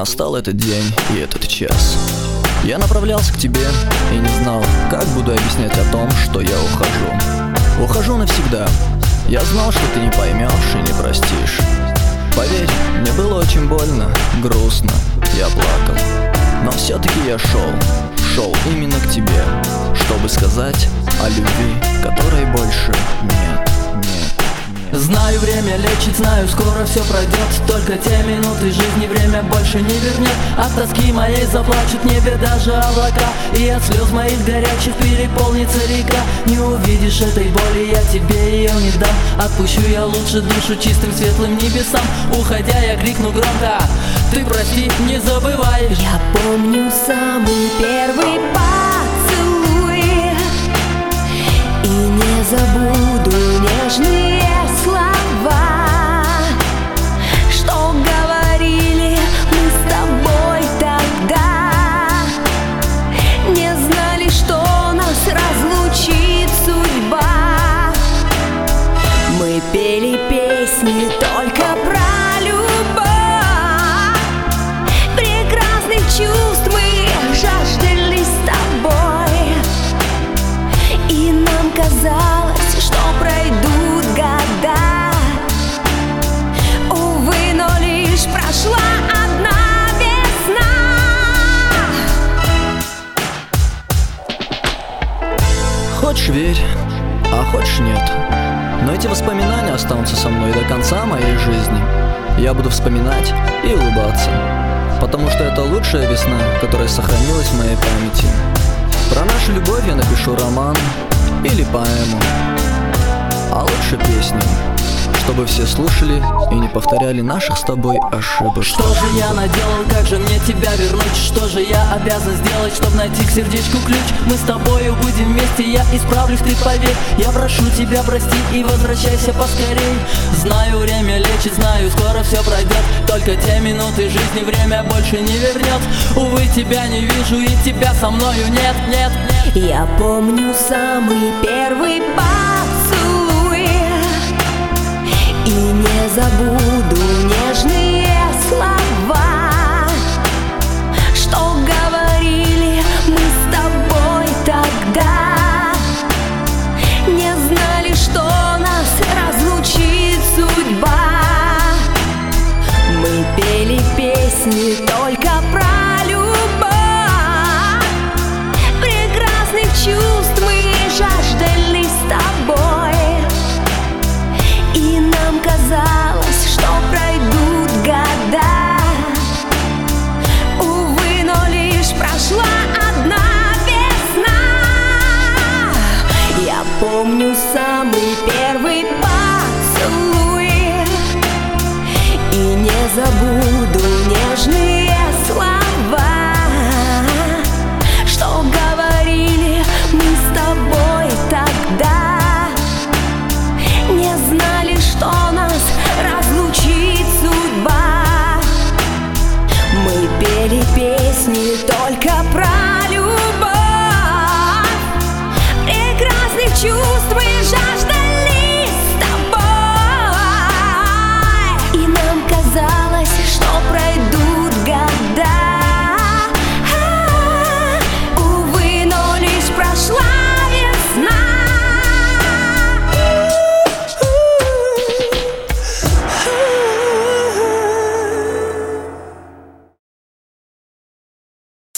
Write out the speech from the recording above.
Настал этот день и этот час. Я направлялся к тебе и не знал, как буду объяснять о том, что я ухожу. Ухожу навсегда. Я знал, что ты не поймешь и не простишь. Поверь, мне было очень больно, грустно, я плакал. Но все-таки я шел именно к тебе, чтобы сказать о любви, которой больше нет. Знаю, время лечит, знаю, скоро все пройдет. Только те минуты жизни время больше не вернет. От тоски моей заплачут в небе даже облака, и от слез моих горячих переполнится река. Не увидишь этой боли, я тебе ее не дам. Отпущу я лучше душу чистым светлым небесам. Уходя я крикну громко: ты прости, не забывай. Я помню самый первый поцелуй и не забуду нежные слова, что говорили мы с тобой тогда. Не знали, что нас разлучит судьба. Мы пели песни только про любовь. Прекрасных чувств мы жаждали с тобой, и нам казалось, что пройдут года. Увы, но лишь прошла одна весна. Хочешь верь, а хочешь нет, но эти воспоминания останутся со мной до конца моей жизни. Я буду вспоминать и улыбаться, потому что это лучшая весна, которая сохранилась в моей памяти. Про нашу любовь я напишу роман или поэму, а лучше песню, чтобы все слушали и не повторяли наших с тобой ошибок. Что же я наделал, как же мне тебя вернуть? Что же я обязан сделать, чтобы найти к сердечку ключ? Мы с тобою будем вместе, я исправлюсь, ты поверь. Я прошу тебя, прости и возвращайся поскорей. Знаю, время лечит, знаю, скоро все пройдет. Только те минуты жизни время больше не вернет. Увы, тебя не вижу и тебя со мною нет. Я помню самый первый поцелуй и не забуду нежные слова,